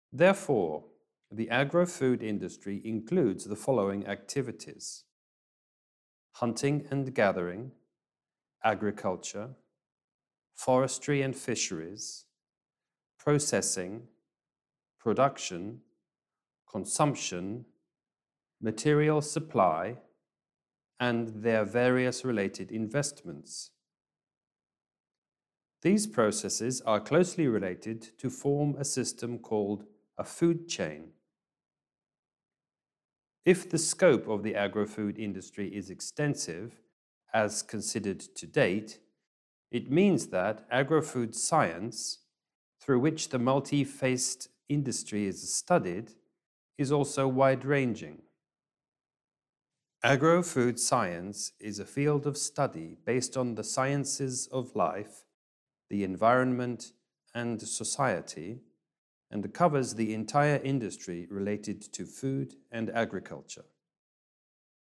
Therefore, the agro-food industry includes the following activities: hunting and gathering, agriculture, forestry and fisheries, processing, production, consumption, material supply, and their various related investments. These processes are closely related to form a system called a food chain. If the scope of the agro-food industry is extensive, as considered to date, it means that agro-food science, through which the multi-faced industry is studied, is also wide-ranging. Agro-food science is a field of study based on the sciences of life, the environment, and society, and covers the entire industry related to food and agriculture.